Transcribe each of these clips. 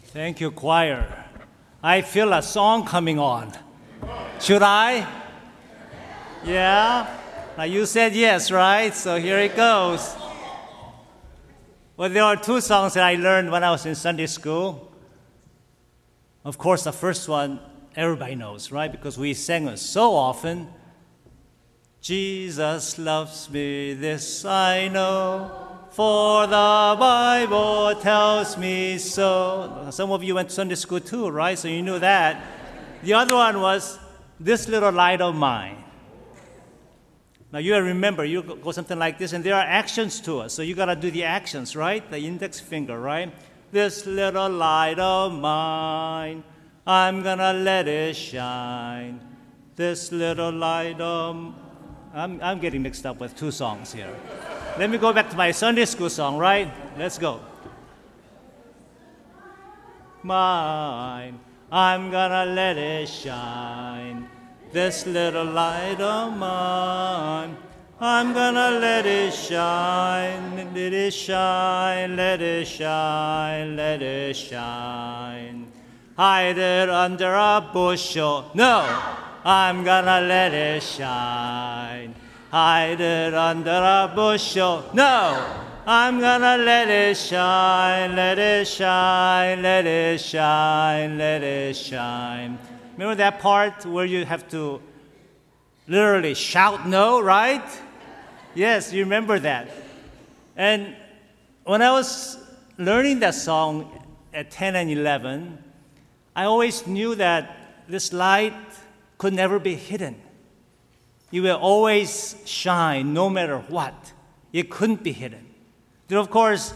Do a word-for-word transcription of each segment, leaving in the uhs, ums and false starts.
Thank you, choir. I feel a song coming on. Should I? Yeah? Now you said yes, right? So here it goes. Well, there are two songs that I learned when I was in Sunday school. Of course, the first one, everybody knows, right? Because we sang it so often. Jesus loves me, this I know, for the Bible tells me so. Some of you went to Sunday school too, right? So you knew that. The other one was, this little light of mine. Now you remember, you go something like this, and there are actions to it. So you got to do the actions, right? The index finger, right? This little light of mine, I'm going to let it shine. This little light of I'm, I'm getting mixed up with two songs here. Let me go back to my Sunday school song, right? Let's go. Mine, I'm gonna let it shine. This little light of mine, I'm gonna let it shine. Let it shine, let it shine, let it shine. Hide it under a bushel. No! I'm gonna let it shine. Hide it under a bushel. No! I'm gonna let it shine, let it shine, let it shine, let it shine. Remember that part where you have to literally shout no, right? Yes, you remember that. And when I was learning that song at ten and eleven, I always knew that this light could never be hidden. It will always shine no matter what. It couldn't be hidden. Then, of course,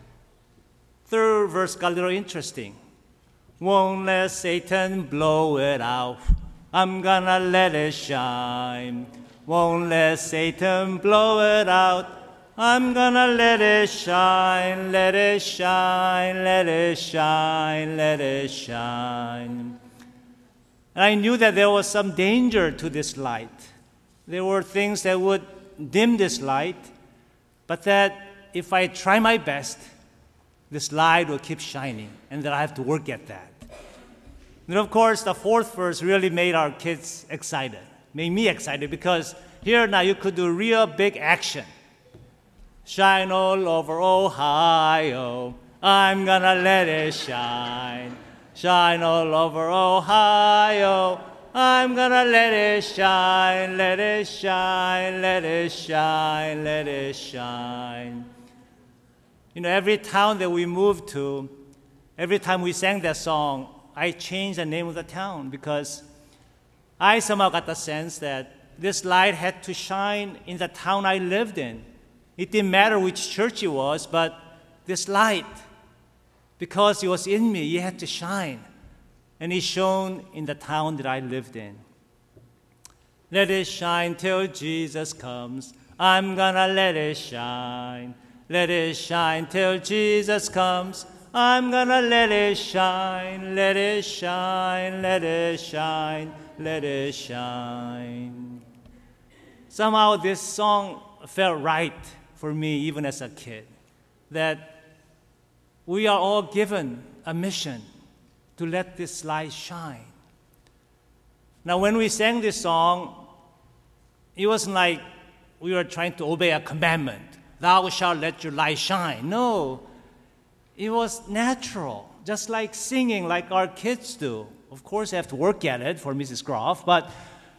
third verse got a little interesting. Won't let Satan blow it out. I'm gonna let it shine. Won't let Satan blow it out. I'm gonna let it shine, let it shine, let it shine, let it shine. And I knew that there was some danger to this light. There were things that would dim this light, but that if I try my best, this light will keep shining, and that I have to work at that. And of course, the fourth verse really made our kids excited, made me excited, because here now you could do real big action. Shine all over Ohio, I'm gonna let it shine. Shine all over Ohio, I'm gonna let it shine, let it shine, let it shine, let it shine. You know, every town that we moved to, every time we sang that song, I changed the name of the town because I somehow got the sense that this light had to shine in the town I lived in. It didn't matter which church it was, but this light, because it was in me, it had to shine. And it shone in the town that I lived in. Let it shine till Jesus comes. I'm gonna let it shine. Let it shine till Jesus comes. I'm gonna let it shine. Let it shine, let it shine, let it shine. Somehow this song felt right for me even as a kid. That we are all given a mission to let this light shine. Now, when we sang this song, it wasn't like we were trying to obey a commandment. Thou shalt let your light shine. No, it was natural, just like singing like our kids do. Of course, I have to work at it for Missus Groff, but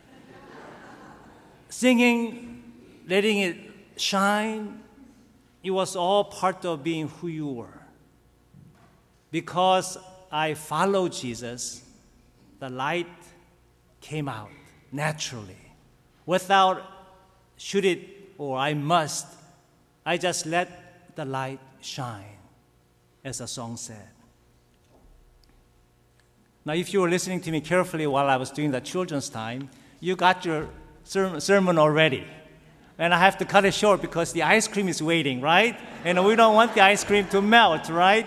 singing, letting it shine, it was all part of being who you were. Because I followed Jesus, the light came out naturally. Without should it or I must, I just let the light shine, as the song said. Now, if you were listening to me carefully while I was doing the children's time, you got your ser- sermon already. And I have to cut it short because the ice cream is waiting, right? And we don't want the ice cream to melt, right?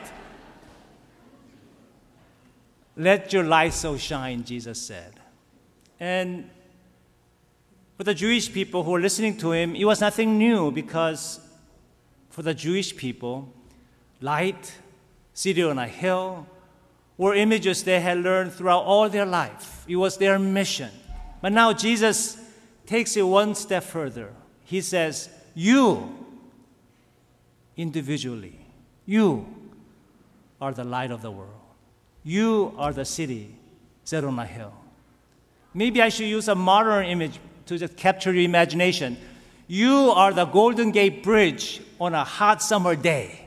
Let your light so shine, Jesus said. And for the Jewish people who were listening to him, it was nothing new because for the Jewish people, light seated on a hill were images they had learned throughout all their life. It was their mission. But now Jesus takes it one step further. He says, you, individually, you are the light of the world. You are the city set on a hill. Maybe I should use a modern image to just capture your imagination. You are the Golden Gate Bridge on a hot summer day.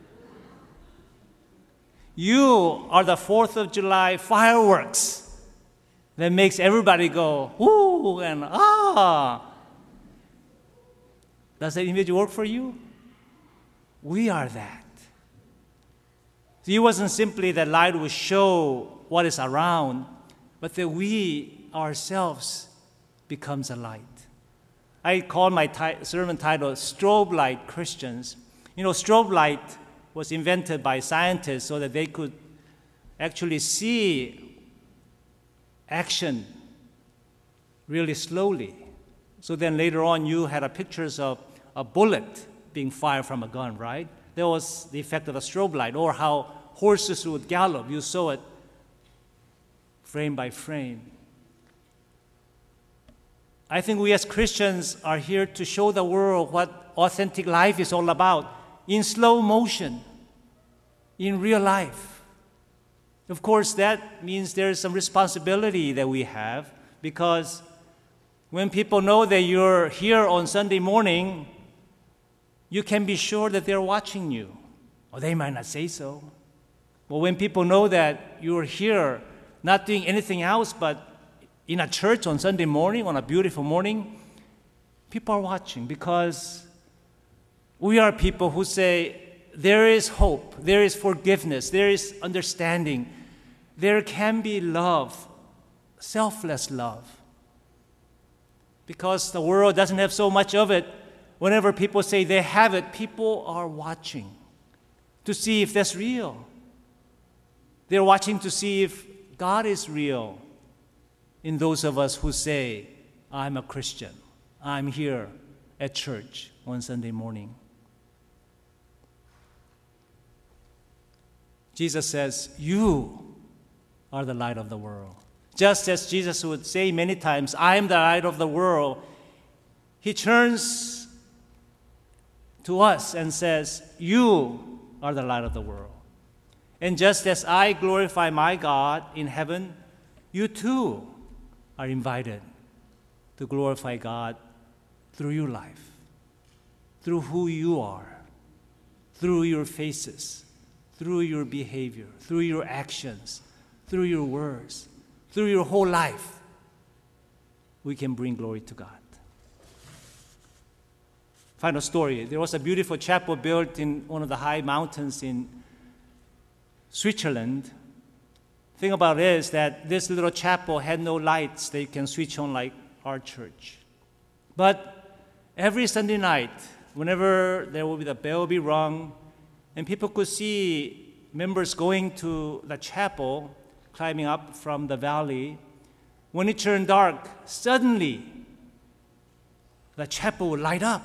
You are the fourth of July fireworks that makes everybody go, ooh, and ah. Does that image work for you? We are that. So it wasn't simply that light would show what is around, but that we ourselves becomes a light. I call my ti- sermon title Strobe Light Christians. You know, strobe light was invented by scientists so that they could actually see action really slowly. So then later on you had a pictures of a bullet being fired from a gun, right? That was the effect of the strobe light, or how horses would gallop. You saw it frame by frame. I think we as Christians are here to show the world what authentic life is all about in slow motion, in real life. Of course, that means there's some responsibility that we have, because when people know that you're here on Sunday morning, you can be sure that they're watching you. Or they might not say so. But when people know that you're here not doing anything else but in a church on Sunday morning, on a beautiful morning, people are watching, because we are people who say there is hope, there is forgiveness, there is understanding, there can be love, selfless love. Because the world doesn't have so much of it, whenever people say they have it, people are watching to see if that's real. They're watching to see if God is real in those of us who say, I'm a Christian. I'm here at church on Sunday morning. Jesus says, you are the light of the world. Just as Jesus would say many times, I am the light of the world, he turns to us and says, you are the light of the world. And just as I glorify my God in heaven, you too are invited to glorify God through your life, through who you are, through your faces, through your behavior, through your actions, through your words, through your whole life. We can bring glory to God. Final story. There was a beautiful chapel built in one of the high mountains in Switzerland. Thing about it is that this little chapel had no lights that you can switch on like our church. But every Sunday night, whenever there will be the bell be rung, and people could see members going to the chapel, climbing up from the valley, when it turned dark, suddenly the chapel would light up.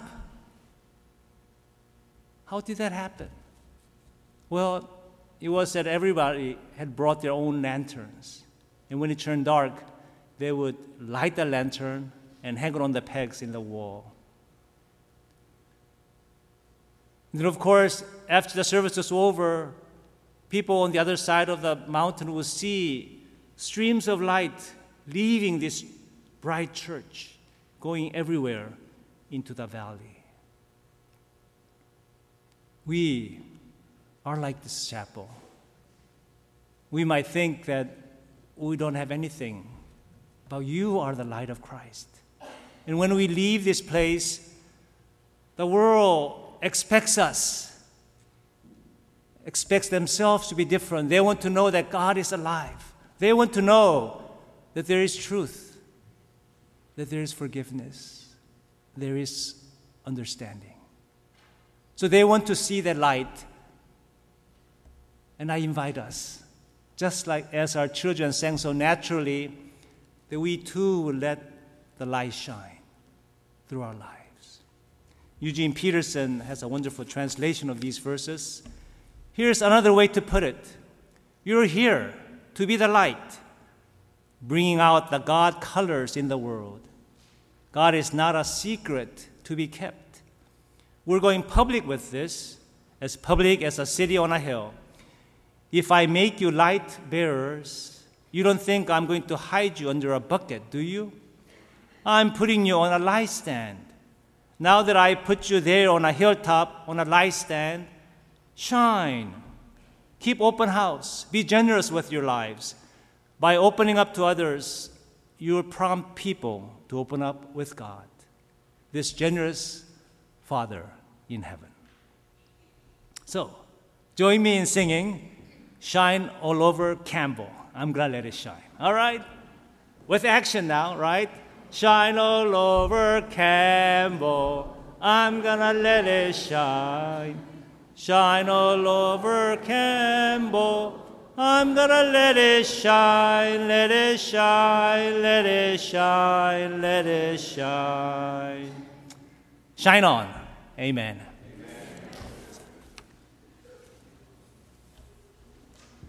How did that happen? Well, it was that everybody had brought their own lanterns. And when it turned dark, they would light the lantern and hang it on the pegs in the wall. And then, of course, after the service was over, people on the other side of the mountain would see streams of light leaving this bright church, going everywhere into the valley. We are like this chapel. We might think that we don't have anything, but you are the light of Christ. And when we leave this place, the world expects us, expects themselves to be different. They want to know that God is alive. They want to know that there is truth, that there is forgiveness, there is understanding. So they want to see that light. And I invite us, just like as our children sang so naturally, that we too will let the light shine through our lives. Eugene Peterson has a wonderful translation of these verses. Here's another way to put it. You're here to be the light, bringing out the God colors in the world. God is not a secret to be kept. We're going public with this, as public as a city on a hill. If I make you light bearers, you don't think I'm going to hide you under a bucket, do you? I'm putting you on a light stand. Now that I put you there on a hilltop, on a light stand, shine. Keep open house. Be generous with your lives. By opening up to others, you will prompt people to open up with God, this generous Father in heaven. So, join me in singing, Shine All Over Campbell. I'm gonna let it shine. All right? With action now, right? Shine all over Campbell. I'm gonna let it shine. Shine all over Campbell. I'm gonna let it shine, let it shine, let it shine, let it shine. Shine on. Amen.